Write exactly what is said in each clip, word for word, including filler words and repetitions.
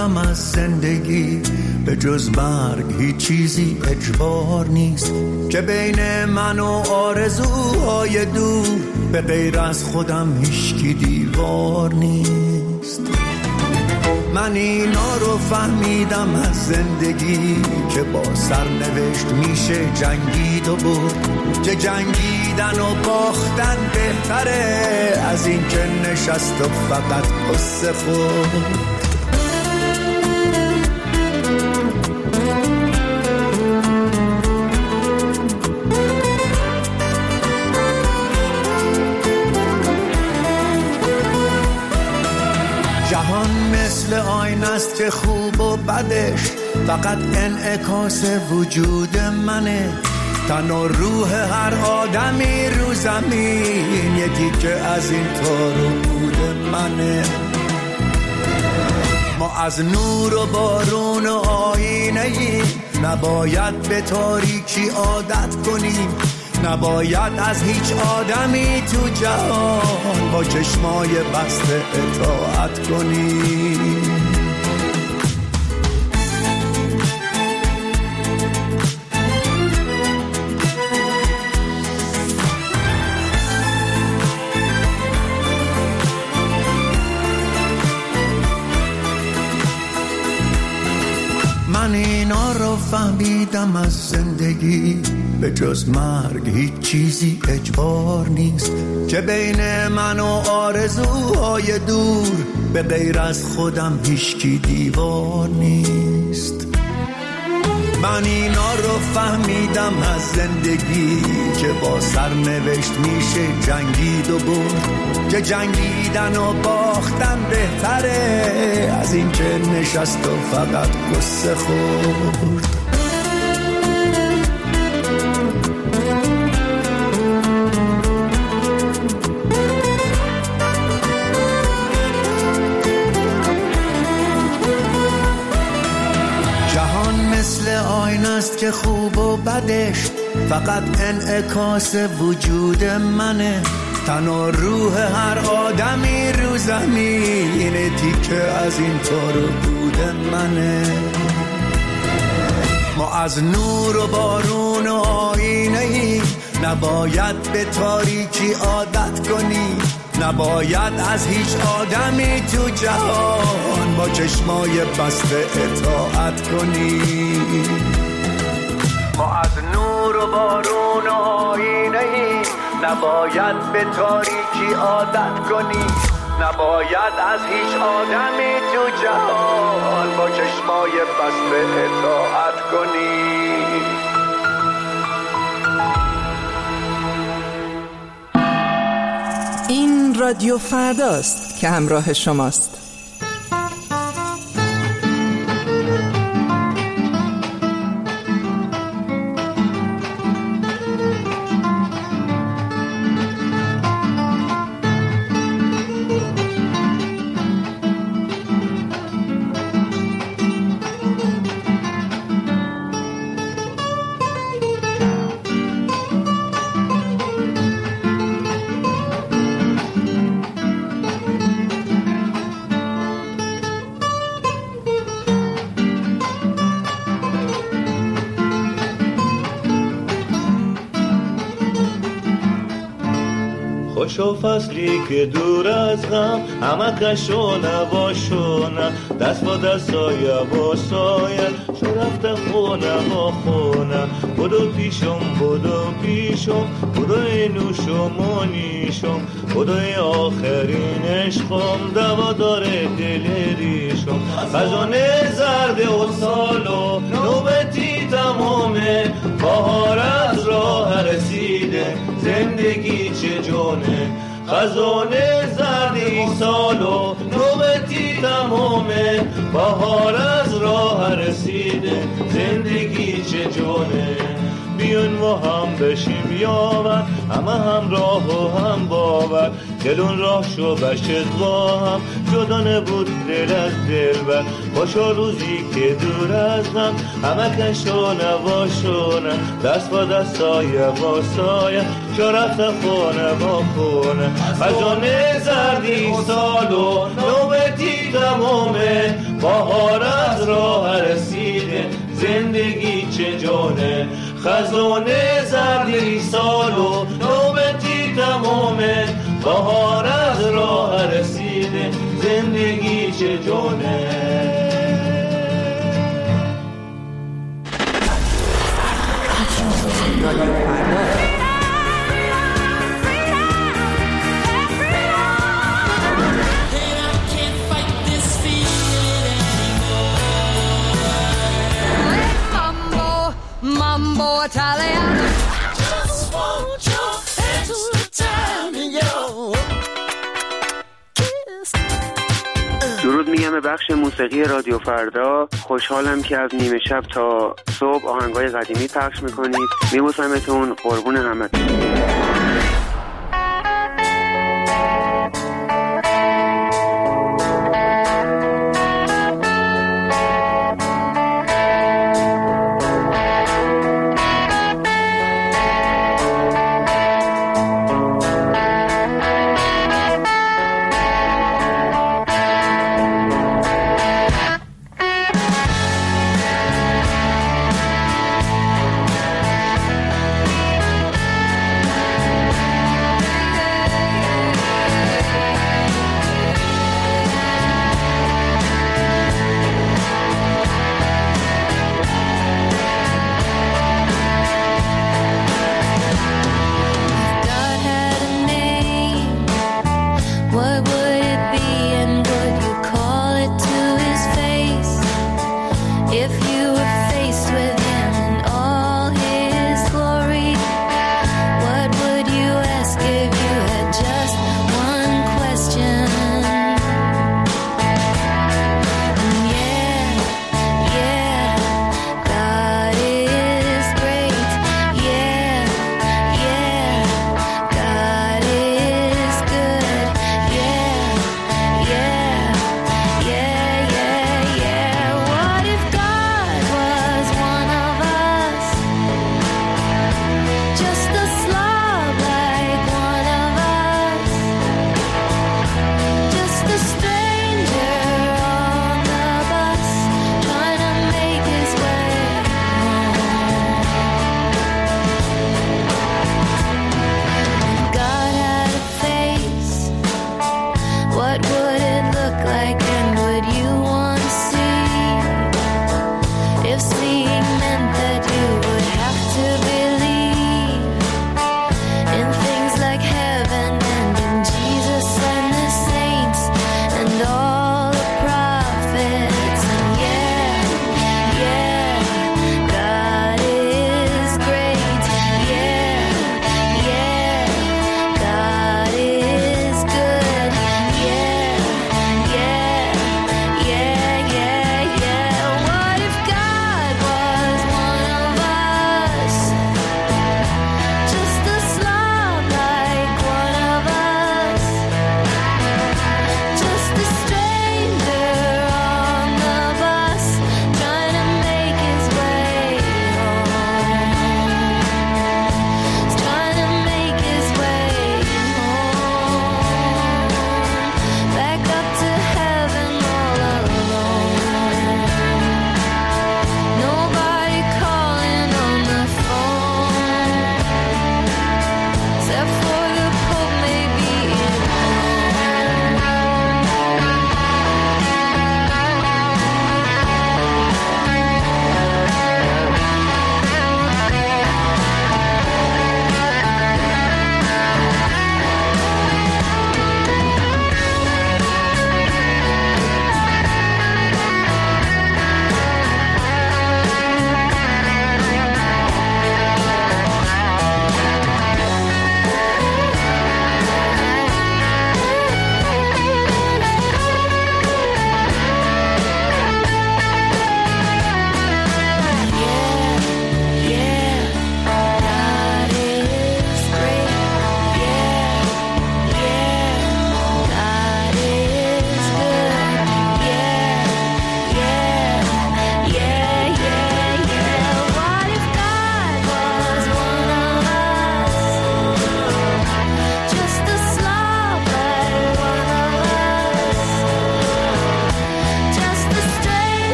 فهمیدم از زندگی به جز مرگ هیچ چیزی اجبار نیست، که بین من و آرزوهای دور به غیر از خودم هیچکی دیوار نیست. من اینا رو فهمیدم از زندگی که با سرنوشت میشه جنگید و برد، که جنگیدن و باختن بهتره از این که نشست و فقط قصه خورد. جهان مثل آینه است که خوب و بدش فقط انعکاس وجود منه. تن و روح هر آدمی رو زمین یکی که از این تار و بود منه. ما از نور و بارون و آینه ایم، نباید به تاریکی عادت کنیم، نباید از هیچ آدمی تو جهان با چشمای بسته اطاعت کنیم. من اینا رو فهمیدم از زندگی به جز مرگ هیچ چیزی اجبار نیست، که بین من و آرزوهای دور به غیر از خودم هیچکی دیوار نیست. من اینا رو فهمیدم از زندگی که با سرنوشت میشه جنگید و برد، که جنگیدن و باختن بهتره از این که نشست و فقط قصه خورد. که خوب و بدش فقط انعکاس وجود منه. تن و روح هر آدمی رو زمین تیکه از این تارو بود منه. ما از نور و بارون و آینه ایم، نباید به تاریکی عادت کنیم، نباید از هیچ آدمی تو جهان با چشمای بسته اطاعت کنیم. ما از نور و بارون و آینه ایم، نباید به تاریکی عادت کنیم، نباید از هیچ آدمی تو جهان با چشمای بسته اطاعت کنیم. این رادیو فرداست که همراه شماست. خوشو فصلی که دور از غم، همه کشو نباشونه، دست با دست سایه با سایه، شو رفته خونه با خونه. بودو پیشم بودو پیشم، بودو اینوشم و نیشم، بودو آخرین عشقم، دوا داره دل ریشم. خزانه زرد و سالو نوبتی تمامه، بهار از راه رسیده، زندگی چه جونه. خزانه زردی سالو نوبتی تمامه، بهار از راه رسیده، زندگی چه جونه. بیا دلون و هم بشیم یاور، همه هم راه و هم باور. دلون راه شو بشت با هم، جدا نبود دل از دل بر. خوشا روزی که دور از هم، همه کشو نواشونه. دست با دست سایه با سایه، چو رفت خونه با خونه. خزانه زردی سالو نوبتی تمامه، بهار از راه رسیده زندگی چه جانه. خزانه زردی سالو نوبتی تمامه، بهار از راه رسیده زندگی چه جانه. Mambo Italiano, just want your extra time in your kiss. درود میگم به بخش موسیقی رادیو فردا. خوشحالم که از نیمه شب تا صبح آهنگای قدیمی پخش میکنید. میبوسمتون، قربون همتون.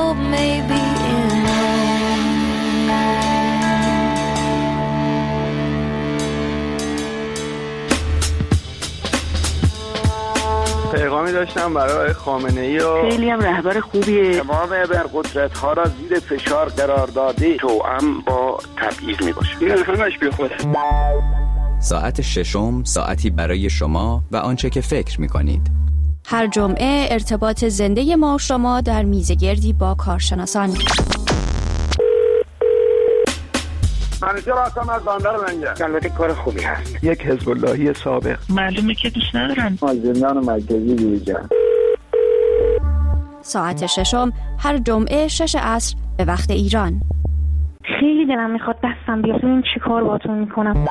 hope maybe in Rome. پیغامی داشتم برای خامنه‌ای و خیلی هم رهبر خوبیه. تمام ابرقدرت ها را زیر فشار قرار داده، توأم با تبعیض می باشه. این همش بی خوده. ساعت ششم، ساعتی برای شما و آنچه که فکر می کنید. هر جمعه ارتباط زنده ما شما در میزگردی با کارشناسان. منیجر هستم از بندر لنگر. البته کار خوبی هست. یک حزب اللهی سابق. معلومه که دوست ندارم. از زندان مرکزی بیرون. ساعت ششم هر جمعه شش عصر به وقت ایران. خیلی دلم میخواد دستم بیاد ببینم چی کار باهاتون میکنم.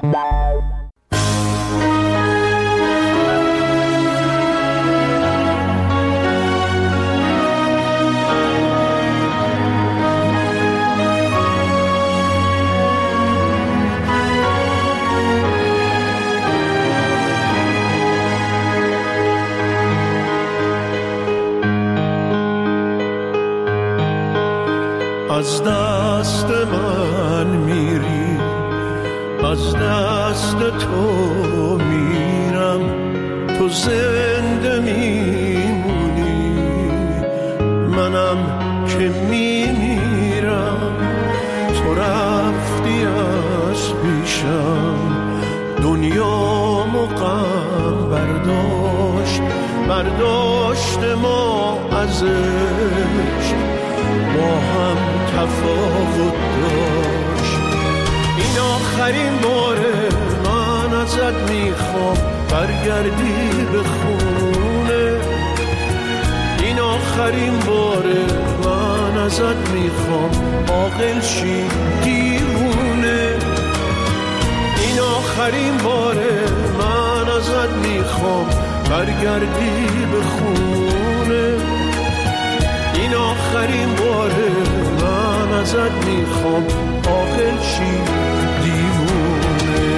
از دست من میری، از دست تو میرم، تو زنده میمونی، منم که میمیرم. تو رفتی از پیشم، دنیا غم برداشت، برداشت ما ازش، با هم تفاوت داشت. این آخرین باره من ازت میخوام برگردی به خونه. این آخرین باره من ازت میخوام عاقل شی دیوونه. این آخرین باره من ازت میخوام برگردی به خونه. این آخرین باره من ازت میخوام عاقل شی دیوونه.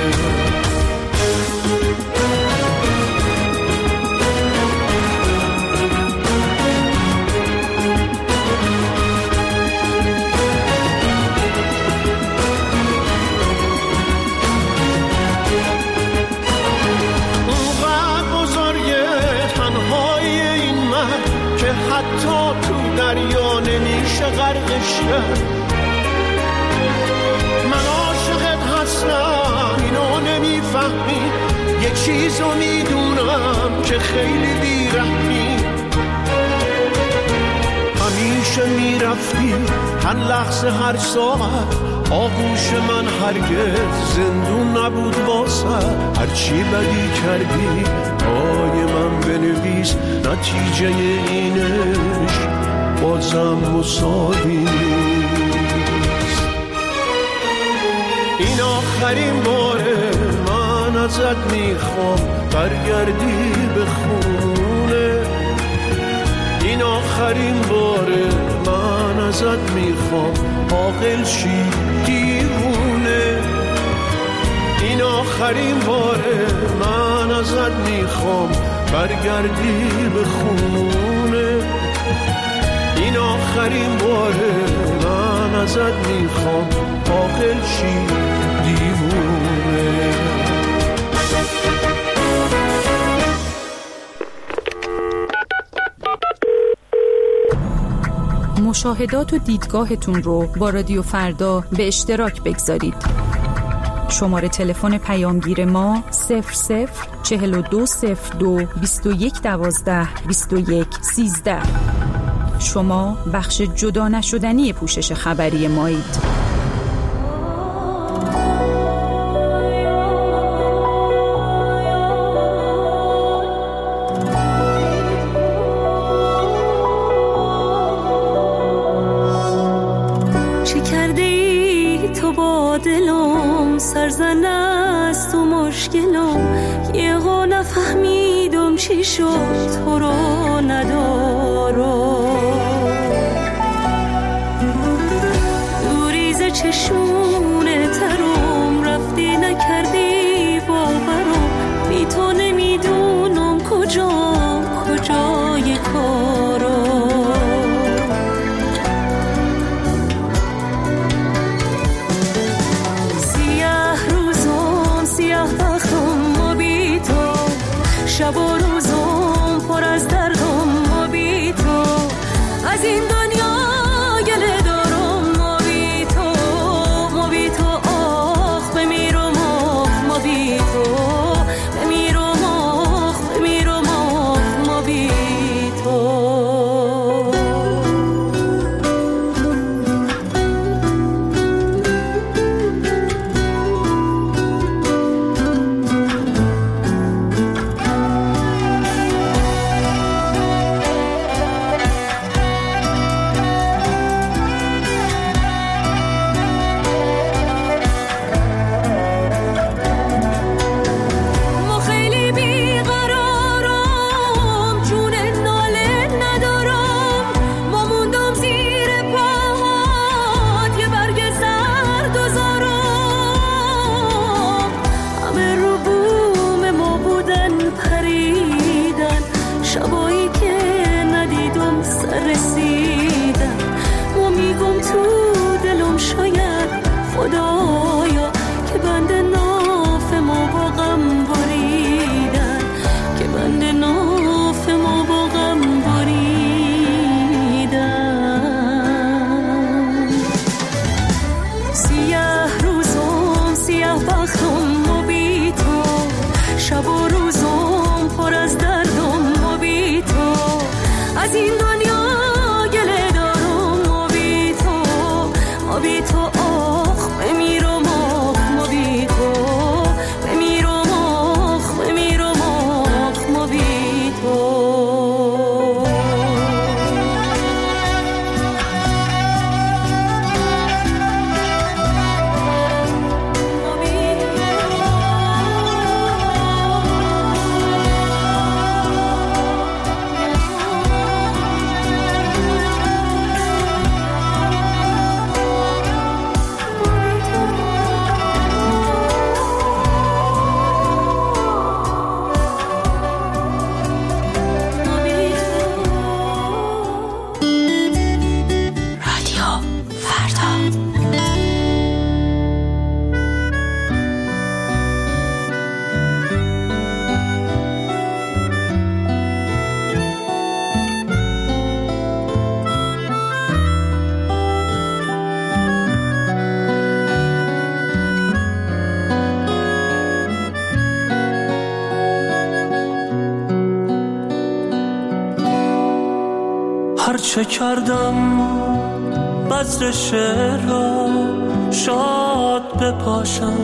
اونقدر بزرگه تنهای این مرد که حتی تو دریا نمیشه غرقش کرد. من عاشقت هستم اینو نمیفهمی، یه چیزو میدونم که خیلی بیرحمی. همیشه میرفتی هر لحظه هر ساعت، آغوش من هرگز زندون نبود واسه. هرچی بدی کردی پای من بنویس، نتیجه اینش بازم مساوی نیست. این آخرین باره من ازت میخوام برگردی به خونه. این آخرین باره من ازت میخوام عاقل شی دیوونه. این آخرین باره من ازت میخوام برگردی به خونه. این آخرین باره من ازت میخوام عاقل شی دیوونه. مشاهدات و دیدگاهتون رو با رادیو فردا به اشتراک بگذارید. شماره تلفن پیامگیر ما صفر صفر چهل و دو صفر دو بیست و یک دوازده بیست و یک سیزده. شما بخش جدا نشدنی پوشش خبری مایید. سرزن است و مشکلم، یه ها نفهمیدم چی شد تو رو ندارم. دوریز چشونه ترم رفتی نکردی باورم، بی تو نمیدونم کجا کجای کارم. شب و روزم پر از دردم ما بی تو، از این دنیا گله دارم ما بی تو، ما بی تو آخ بمیرم آخ ما بی تو، بمیرم آخ بمیرم آخ ما بی تو. چه کردم بذر شعر را شاد بپاشم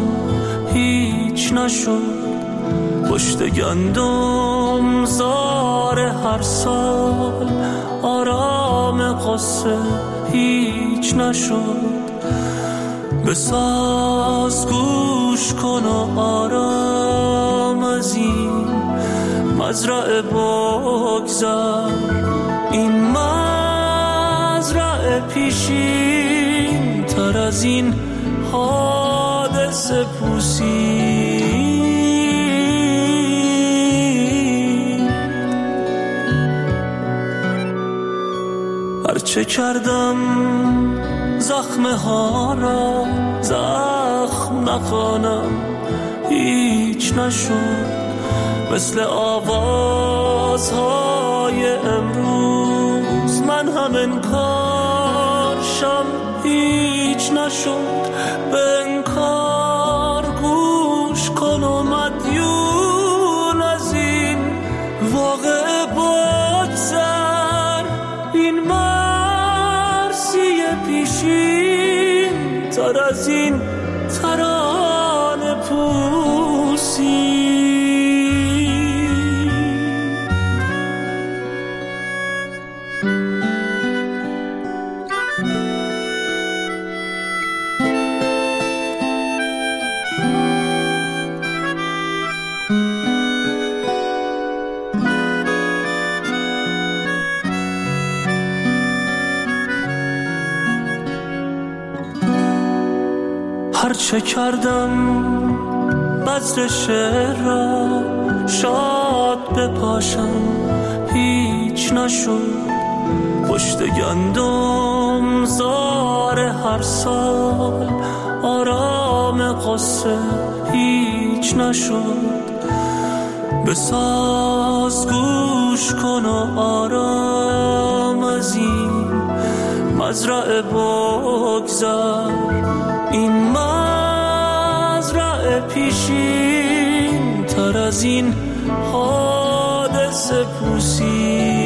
هیچ نشد، پشت گندم زار هر سال آرام قصه هیچ نشد. بساز گوش کن و آرام از این مزرعه بگذر، این مزرعه پیشین تر از این حادثه پوسی. هرچه کردم زخمه ها را زخم نخوانم هیچ نشد، مثل آوازهای امروز من هم انکارشم هیچ نشد. به انکار گوش کن و مدیون از این واقع بگذر، این مرسی پیشین تر از این ترانه پوسی. هرچه کردم بذر شعر را شاد بپاشم هیچ نشد، پشت گندم زار هر سال آرام قصه هیچ نشد. بساز گوش کن و آرام از این مزرعه بگذر، این مزرعه پیشین تر از این حادثه پوسی.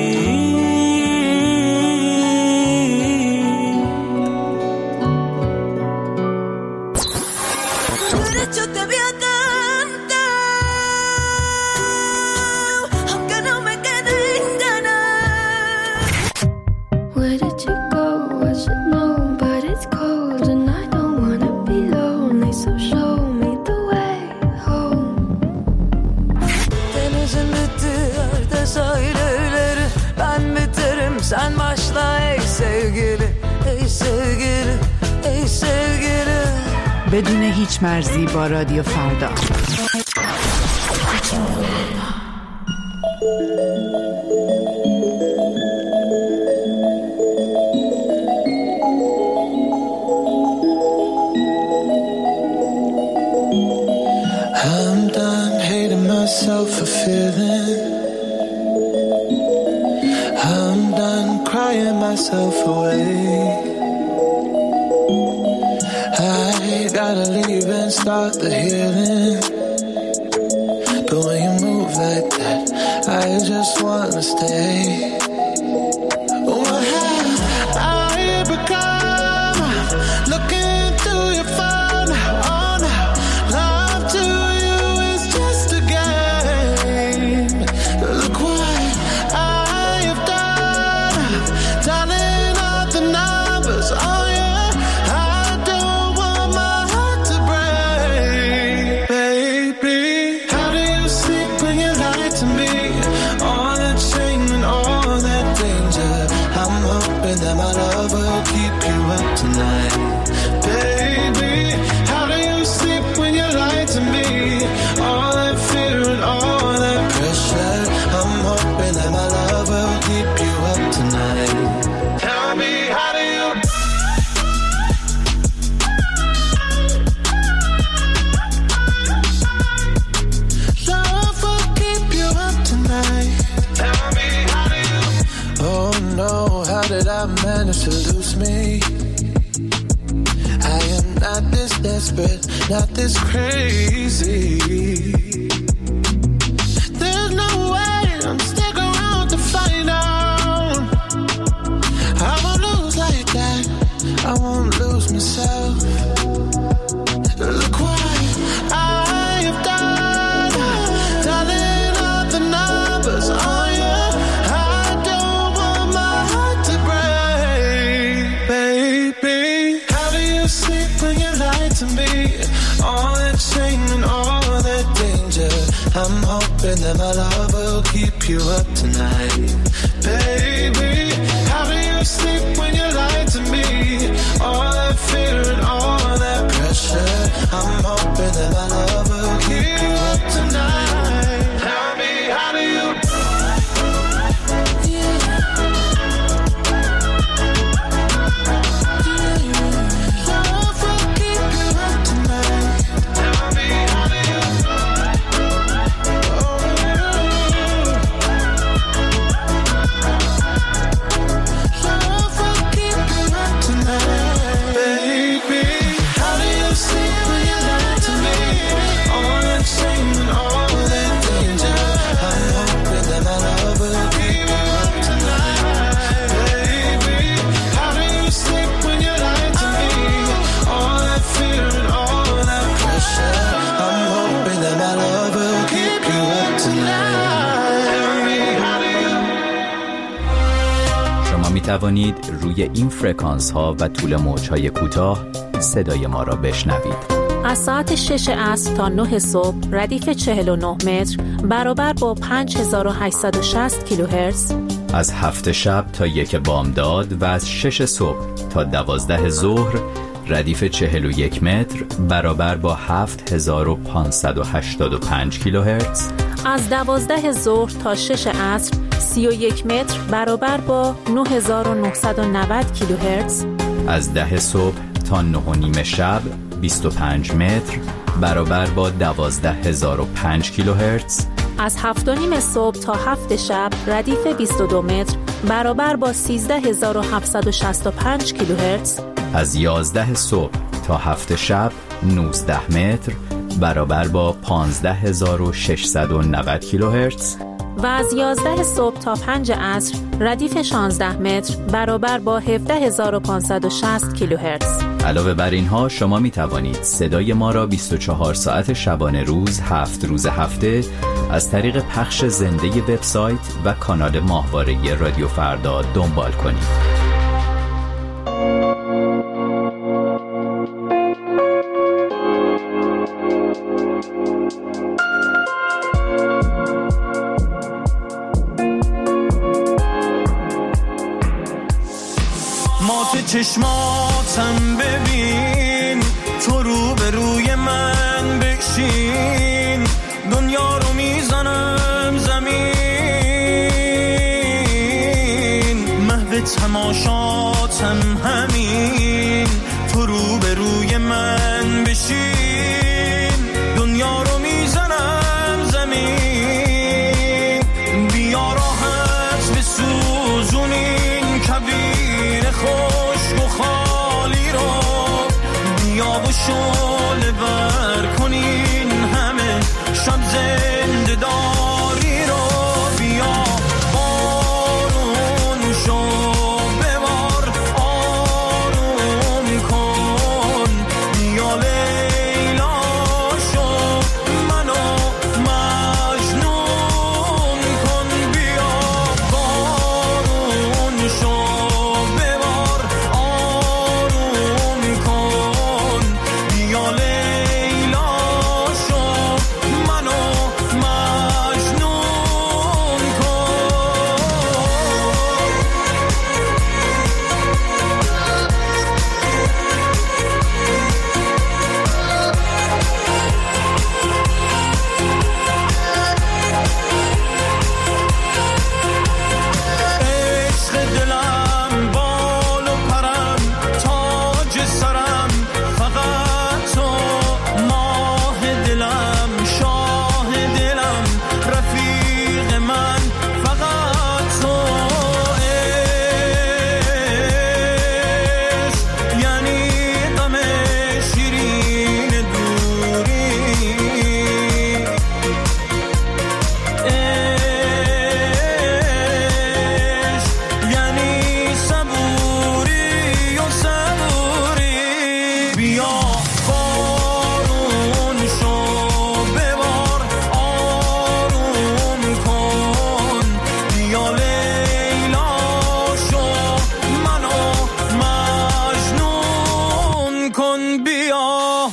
Sen başla ey sevgili, ey sevgili, ey sevgili. بدون هیچ مرزی با رادیو فردا. I'm done hating myself for feeling. I'm done crying myself away. I gotta leave and start the healing. But when you move like that, I just wanna stay. What have I become? Looking through your phone, oh no, love to you is just a game. Look what I have done, dialing up the numbers, oh yeah. I don't want my heart to break, baby. How do you sleep when you lie to me? All that shame and all that danger. I'm hoping that my love will keep you up tonight, baby. How do you sleep when you lie to me? All that fear and all that pressure. I'm hoping that my love will keep you up tonight. Tell me, how do you? Love will keep you up tonight. Tell me, how do you? Oh no, how did I manage to lose me? I am not this desperate, not this crazy. There's no way I'm stick around to find out. I won't lose like that, I won't lose myself. Look what I have done, dialing up the numbers, oh yeah. I don't want my heart to break, baby. How do you sleep when you lie to me? All that shame and all that danger. I'm hoping that my love will keep you up tonight, baby. How do you sleep when you lie to me? All that fear and all that pressure. I'm hoping that my love will keep you up tonight. Tell me, how do you? Love will keep you up tonight. Tell me, how do you? Oh, love will keep you up tonight, baby. How do you sleep when you lie to me? All that shame and all that danger. I'm hoping that my love will keep you up tonight, baby. How do you sleep when you lie to me? All that fear and all that pressure. I'm hoping that my love will keep you up tonight. Tell me, how do you? شما می توانید روی این فرکانس ها و طول موج های کوتاه صدای ما را بشنوید. از ساعت شش عصر تا نه صبح ردیف چهل و نه متر برابر با پنج هزار و هشتصد و شصت کیلوهرتز. از هفت شب تا یک بامداد و از شش صبح تا دوازده ظهر ردیف چهل و یک متر برابر با هفت هزار و پانصد و هشتاد و پنج کیلوهرتز. از دوازده ظهر تا شش عصر سی و یک متر برابر با نه هزار و نهصد و نود کیلوهرتز. از ده صبح تا نه و نیم شب بیست و پنج متر برابر با دوازده هزار و پنج کیلوهرتز. از هفت و نیم صبح تا هفت شب ردیف بیست و دو متر برابر با سیزده هزار و هفتصد و شصت و پنج کیلوهرتز، از یازده صبح تا هفت شب نوزده متر برابر با پانزده هزار و ششصد و نود کیلوهرتز و از یازده صبح تا پنج عصر ردیف شانزده متر برابر با هفده هزار و پانصد و شصت کیلوهرتز. علاوه بر اینها شما می توانید صدای ما را بیست و چهار ساعت شبانه روز هفت روز هفته از طریق پخش زنده وبسایت و کانال ماهواره رادیو فردا دنبال کنید. چشماتم ببین، تو رو به روی من بکشین، دنیا رو میزنم زمین، محو تماشاتم همین، تو رو به روی من بشین، دنیا رو میزنم زمین، بیا راحت بسوزونین کبیر خشک و خالی رو، بیا و شعله ور کنین همه شب زنده داری رو، بیا بارون شو ببار آروم کن، بیا لیلا شو منو مجنون کن، بیا بارون شو ببار آروم کن، بیا لیلا شو منو مجنون کن. عشق دلم بال و پرم تاج سرم، فقط تو ماه دلم شاه دلم رفیق من، فقط تو. عشق یعنی غم شیرین دوری، عشق یعنی صبوری و صبوری، بیا بارون شو ببار آروم کن، بیا لیلا شو منو مجنون کن، بیا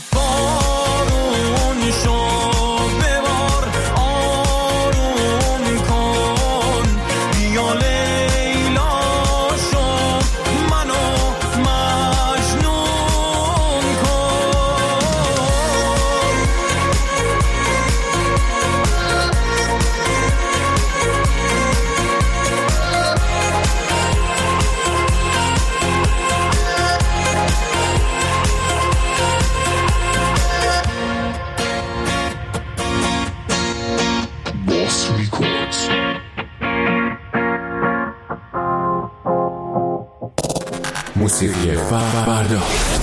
بارون شو ببار آروم کن، بیا لیلا شو منو مجنون Boss Records. موسیقی فردا.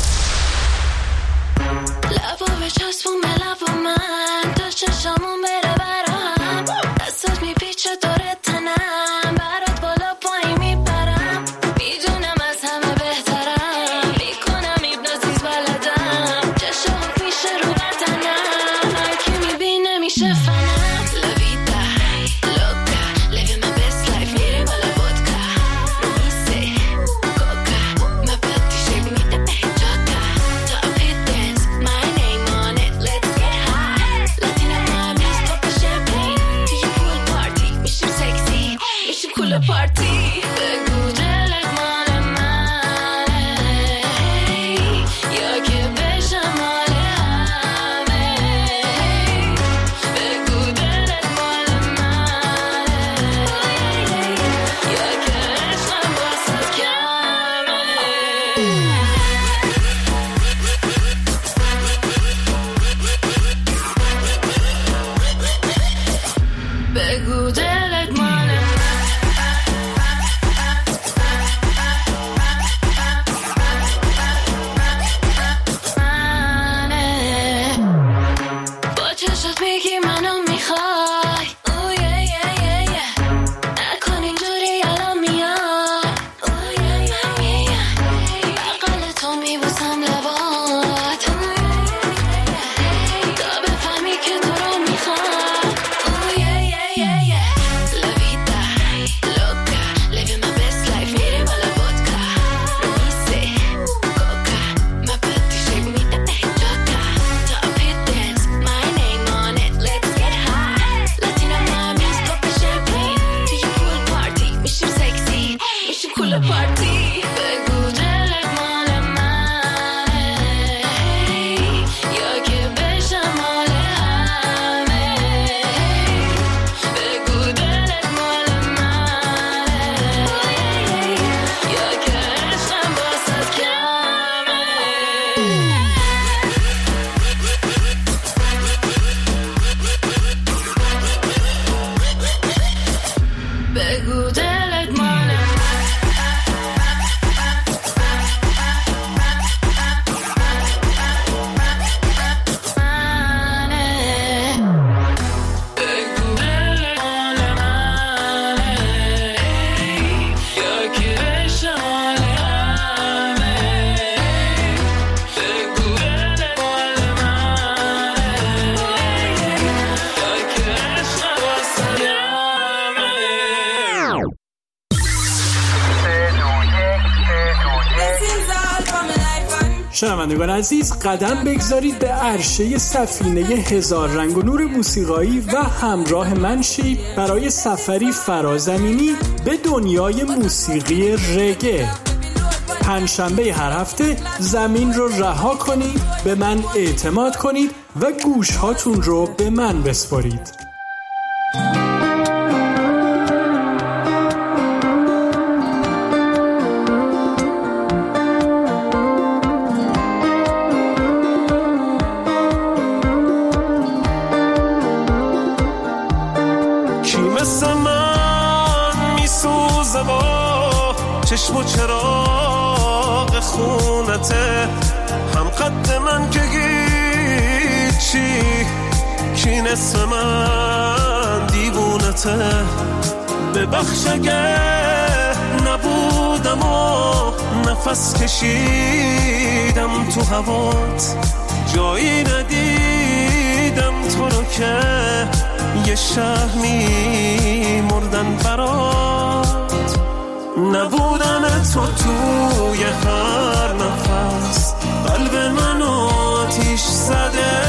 لبو بچسبون به لب من تا چشمون بره برام، دستات میپیچه دور تنم، برات بالا پایین میپرم، میدونم از همه بهترم، میکنم ایبنازیز بلدم، چشم پیش رو بدنم، هر کی میبینه میشه فنم، لویدا لوکا living my best life، میریم بالا ودکا میسه کوکا، my body shape میده به جاتا، top hit dance my name on it let's get high، Latina moms pop the champagne توی pool party میشه بگو دلت مال منه، با چشات میگی منو میخوای، اوه یه یه یه یه نکن اینجوری الان میای، اوه یه یه یه یه بغل تو میبوسم لبات تا بفهمی که تو رو میخوام، اوه یه یه یه یه La vida loca, living my best life, میریم بالا vodka میسه coca, my body shape میده جاتا top hit dance, my name on it, let's get high Latina mommies, pop the champagne توی pool party, میشیم sexy میشیم cool party بگو دلت مال منه یا که بشم مال همه بگو دلت مال منه یا که عشقم واسه کمه بگو دلت مال منه بگو دلت مال منه یا که عشقم مال همه بگو دلت مال منه یا که عشقم واسه کمه شنوندگان عزیز، قدم بگذارید به عرشه سفینه هزار رنگ و نور موسیقایی و همراه من شید برای سفری فرازمینی به دنیای موسیقی رگه. پنجشنبه هر هفته زمین رو رها کنید، به من اعتماد کنید و گوش هاتون رو به من بسپارید. کی مثل من میسوزه با چشم و چراغ خونته، هم قد من که گیچی، کی نصف من دیوونته، ببخش اگه نبودم و نفس کشیدم تو هوات، جایی ندیدم تو رو که یه شهر می مردن برات، نبودن تو توی هر نفس قلب من آتیش زده،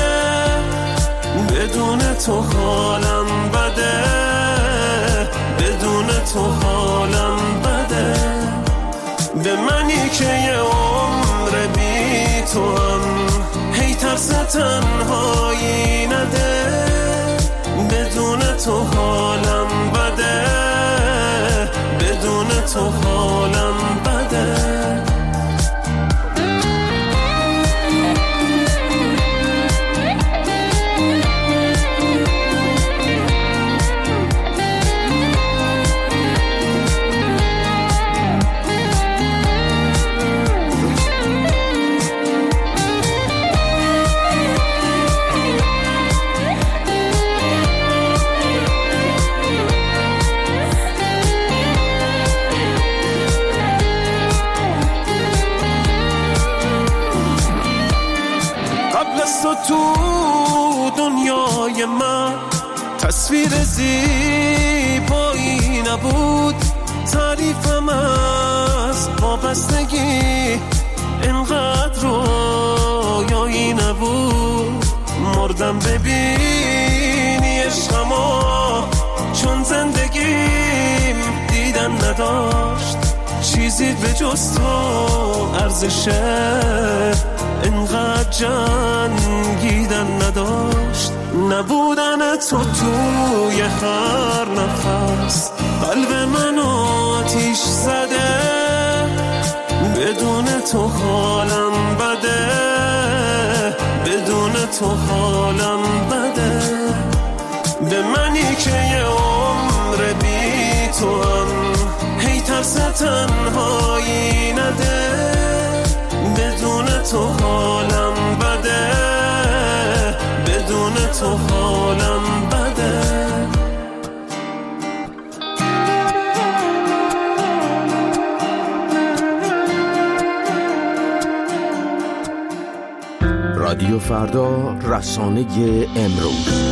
بدون تو حالم بده، بدون تو حالم بده، به منی که یه عمر بی تو هم هی ترس تنهایی نده، بدون تو حالم بده، بدون تو حالم بده. تو تو دنیای من تصویر زیبایی نبود، تعریفم از وابستگی انقدر رویایی نبود، مردم ببینی عشقمو چون زندگیم دیدن نداشت، چیزی به جز تو ارزشه انقدر جنگیدن نداشت، نبودن تو توی هر نفس قلب من آتیش زده، بدون تو حالم بده، بدون تو حالم بده، به منی که یه تو هم هی ترس تنهایی نده، بدون تو حالم بده، بدون تو حالم بده. رادیو فردا، رسانه امروز.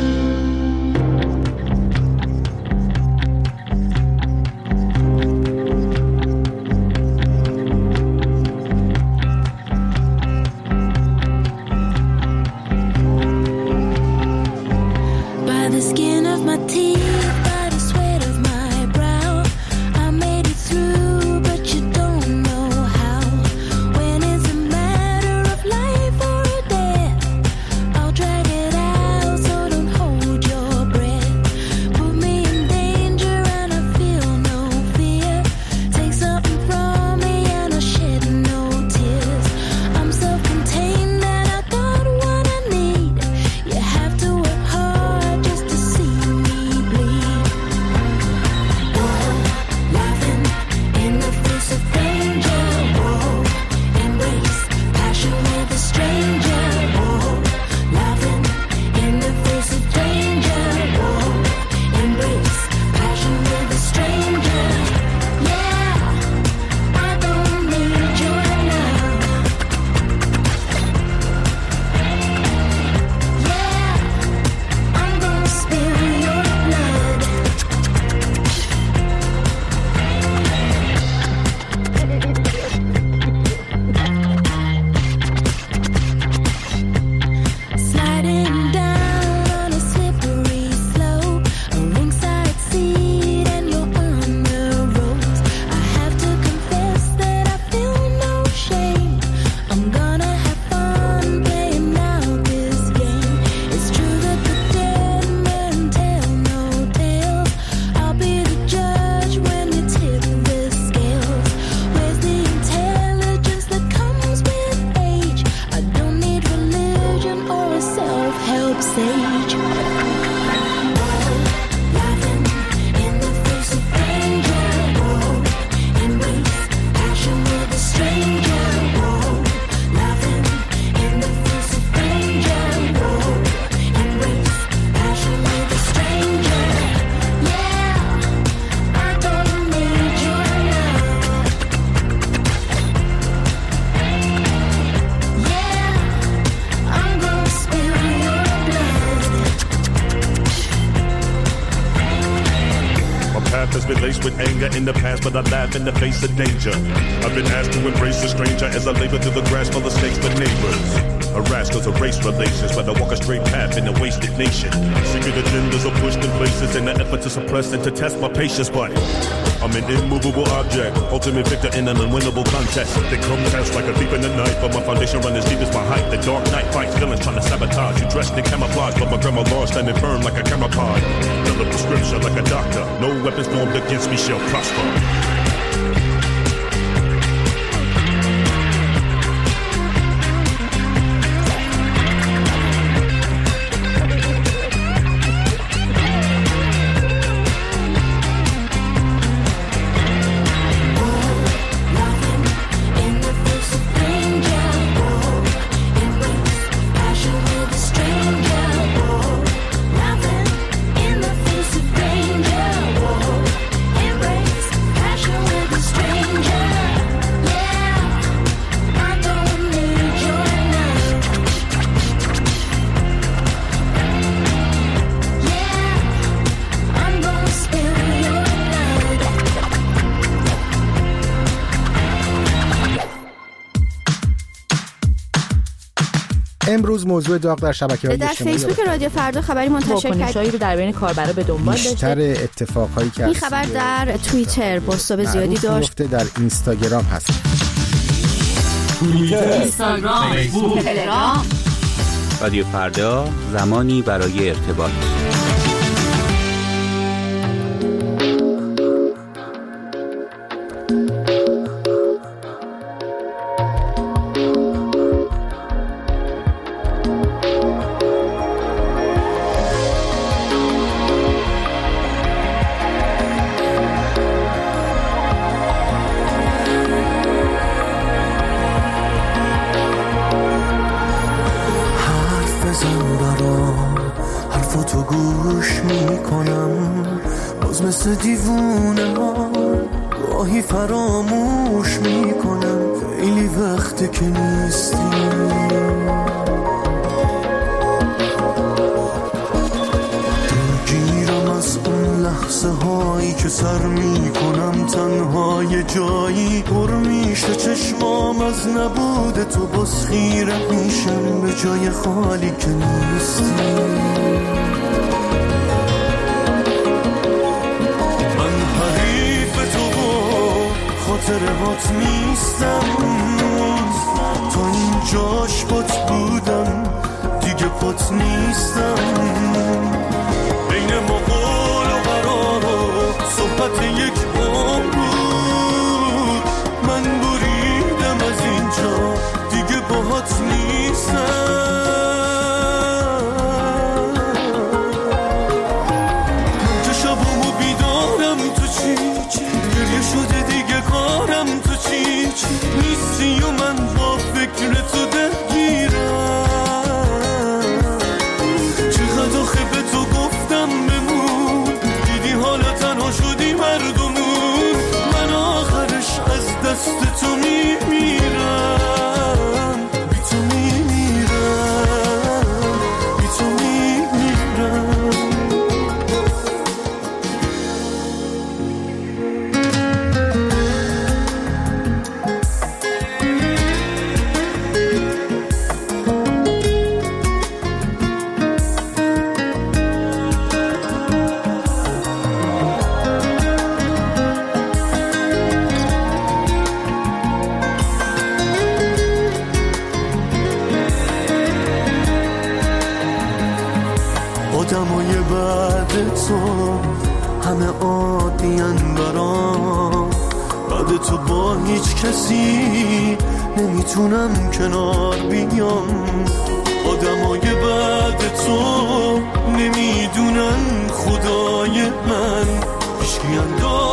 In the past, but I laugh in the face of danger. I've been asked to embrace a stranger as I labor through the grass full of snakes for neighbors. Harassed cause of race relations, but I walk a straight path in a wasted nation. Secret agendas are pushed in places in an effort to suppress and to test my patience, but I'm an immovable object, ultimate victor in an unwinnable contest. They come test like a thief in the night, but my foundation run as deep as my height. The dark night fights villains trying to sabotage. You dressed in camouflage, but my grandma law standing firm like a camera pod. Fill a prescription like a doctor. No weapons formed against me shall prosper. امروز موضوع داغ در شبکه‌های اجتماعی در فیسبوک رادیو فردا خبری منتشر کرد واکنش‌هایی رو در بین کاربرا به دنبال داشته. بیشتر اتفاقایی که این خبر در توییتر بازتاب زیادی داشت. در اینستاگرام هست. توییتر، اینستاگرام، فیسبوک، تلگرام. رادیو فردا، زمانی برای ارتباط. باز مثل دیوونه ها گاهی فراموش میکنم خیلی وقته که نیستی. دلگیرم از اون لحظه هایی که سر میکنم تنها یه جایی پر میشه چشمام از نبود تو، باز خیره میشم به جای خالی که نیستی. خاطرهات نیستم تا اینجاش پات بودم دیگه پات نیستم. بین ما قول و قرار و صحبت یک عمر بود، من بریدم از اینجا دیگه باهات نیستم. من که شبامو بیدارم تو چی گریه شده دیگه کارم تو چی چی نیستی و من با فکر تو درگیرم. چقدر آخه به تو گفتم بمون، دیدی حالا تنها شدی مردمون. من آخرش از دست تو میمیرم، بی تو میمیرم، بی تو میمیرم. آدمای بعد تو همه عادیان برام، بعد تو با هیچ کسی نمیتونم کنار بیام. آدمای بعد تو نمیدونن خدای من هیچکی انداز